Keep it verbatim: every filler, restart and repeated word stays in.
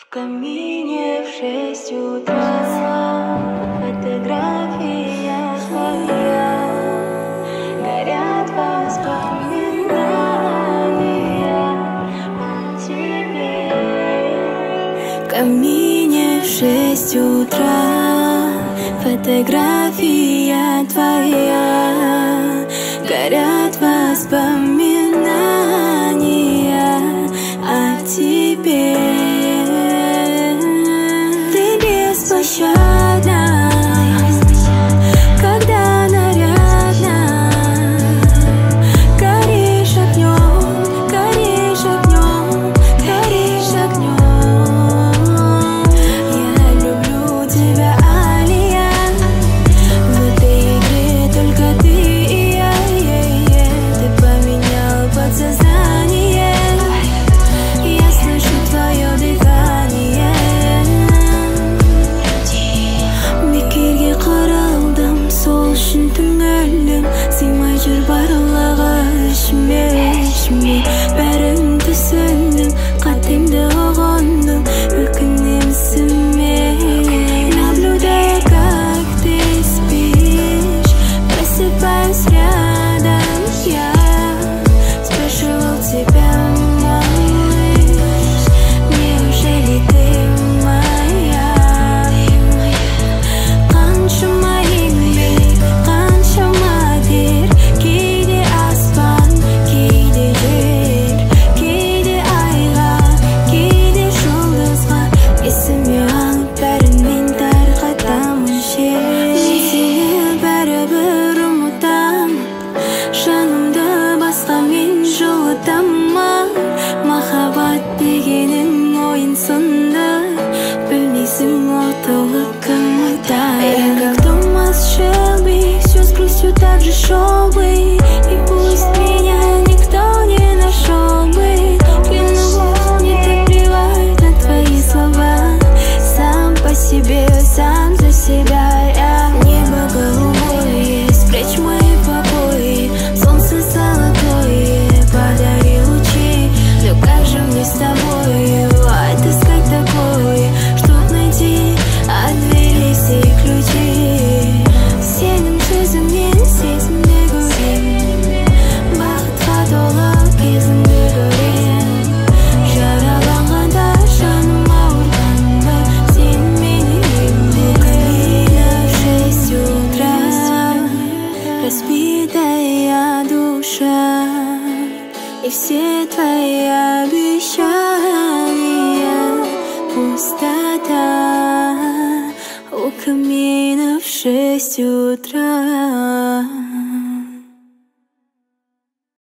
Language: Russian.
В камине в шесть утра фотография твоя, горят воспоминания о тебе. В камине в шесть утра фотография твоя, горят воспоминания о тебе. Беспощадна, когда нарядно горишь огнем, горишь огнем, горишь огнем. Я люблю тебя, Алия. В этой игре только ты и я, yeah, yeah. Ты поменял подсознание. Я слышу твое дыхание. Сол үшін түңілдім, сыймай жүр барлығы ішіме, ішіме. Бәрін түсіндім, қатемді ұғындым, өкінем ісіме. Наблюдая, как ты спишь, просыпаюсь рядом я. Спрашивал тебя, малыш, неужели ты моя? Қаншама еңбек, қаншама тер, кейде аспан, кейде жер, кейде айға, кейде жұлдызға. Есіме алып бәрін мен тарқатамын жер. Мен сені бәрібір ұмытамын, жанымды басқамен жылытамын. Махаббат дегенің ойын сынды, білмейсің ол толық кімді. Я как Томас Шелби, все с грустью так же шел бы. И пусть меня никто не нашел бы. Клянусь, мне так плевать на твои слова. Сам по себе, сам за себя я. Небо голубое, спрячь мои покои. Солнце золотое, подари лучи. Но как же мне с тобой отыскать такое, чтоб найти от двери все ключи? Сенің сөзіңнен сезімді көрем, бақытқа толы кезіңді көрем. Жараланғанда жаным ауырғанда сен мені емдеме. В шесть утра разбитая душа, и все твои обещания пустота. У камина в шесть утра.